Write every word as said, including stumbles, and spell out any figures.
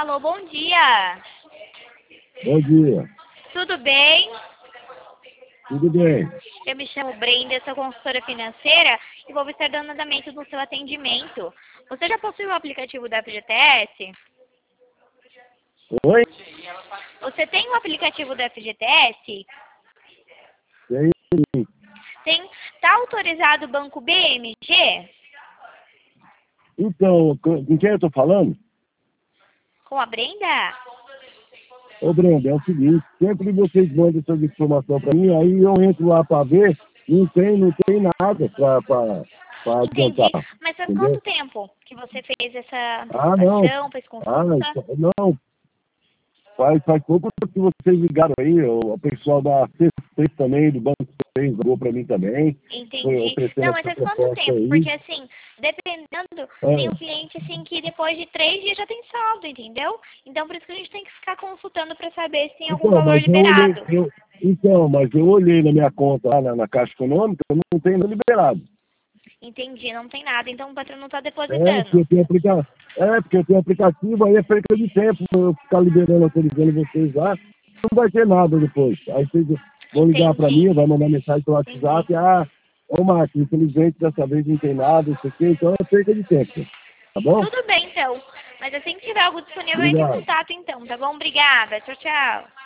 Alô, bom dia. Bom dia. Tudo bem? Tudo bem? Eu me chamo Brenda, sou consultora financeira e vou estar dando andamento no seu atendimento. Você já possui o aplicativo da F G T S? Oi? Você tem o aplicativo da F G T S? Tem. Tem. Tá autorizado o Banco B M G? Então, com com quem eu tô falando? Com a Brenda? Ô, Brenda, é o seguinte, sempre vocês mandam essas informações para mim, aí eu entro lá para ver, não tem, não tem nada para Entendi. adiantar, Mas faz entendeu? quanto tempo que você fez essa Ah, não. antecipação, fez Ah, consulta? não. Faz, faz pouco tempo que vocês ligaram aí, o, o pessoal da C C também, do Banco C ligou para mim também, foi Entendi. oferecendo Não, mas essa faz quanto proposta tempo? aí. Porque assim, dependendo, tem um É. cliente assim que depois de três dias já tem saldo, entendeu? Então por isso que a gente tem que ficar consultando para saber se tem algum Então, valor mas eu olhei, liberado. eu, então, mas eu olhei na minha conta lá na, na Caixa Econômica, não tem nada liberado. Entendi, não tem nada, então o patrão não está É, porque depositando. eu tenho aplica... é, porque eu tenho aplicativo, aí é perca de tempo eu ficar liberando, autorizando vocês lá, não vai ter nada depois. Aí vocês vão ligar para Entendi, mim, vai mandar mensagem pelo entendi. WhatsApp, ah, ô Marcos, infelizmente dessa vez não tem nada, não sei o quê, então é perca de tempo. Tá bom? Tudo bem então. Mas assim que tiver algo disponível, entre em Obrigado. contato então, tá bom? Obrigada. Tchau, tchau.